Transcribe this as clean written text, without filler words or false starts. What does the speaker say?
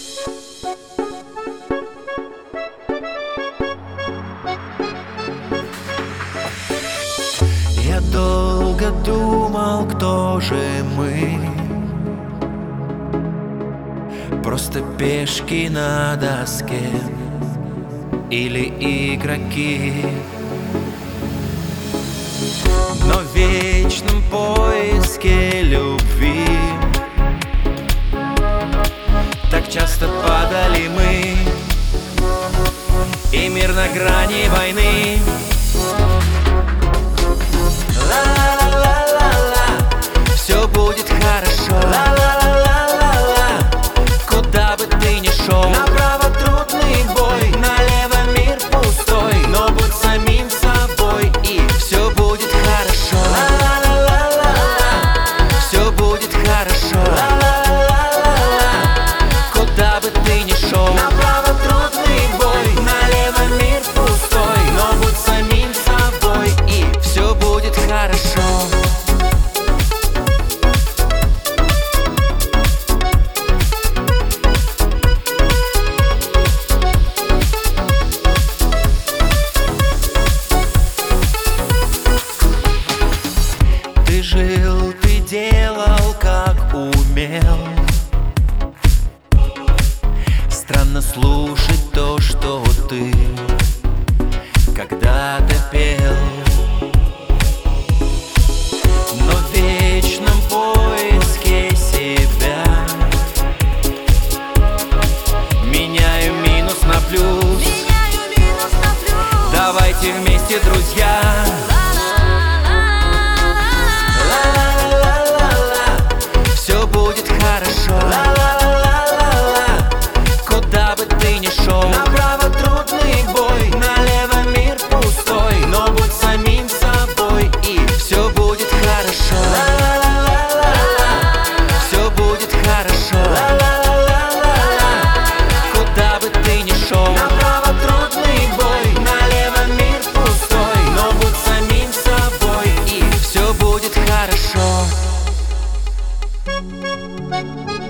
Я долго думал, кто же мы. Просто пешки на доске или игроки. Но в вечном поиске любви так часто падали мы, и мир на грани войны. Ла-ла-ла-ла-ла, все будет хорошо. Ла-ла-ла-ла-ла, куда бы ты ни шел. Направо трудный бой, налево мир пустой. Но будь самим собой, и все будет хорошо. Ла-ла-ла-ла-ла, все будет хорошо. Ла-ла-ла-ла-ла, куда бы ты ни шел. Направо трудный бой, налево мир пустой. Но будь самим собой, и все будет хорошо. Ты жил, ты делал, как умел. Странно слушать то, что ты когда-то пел. Но в вечном поиске себя меняю минус на плюс. Давайте вместе, друзья. Все будет хорошо. Ла-ла-ла-ла-ла, куда бы ты ни шел. Направо трудный бой, налево мир пустой. Но будь самим собой, и все будет хорошо. Ла-ла-ла-ла-ла, все будет хорошо. Ла-ла-ла-ла-ла, куда бы ты ни шел. Направо трудный бой, налево мир пустой. Но будь самим собой, и все будет хорошо.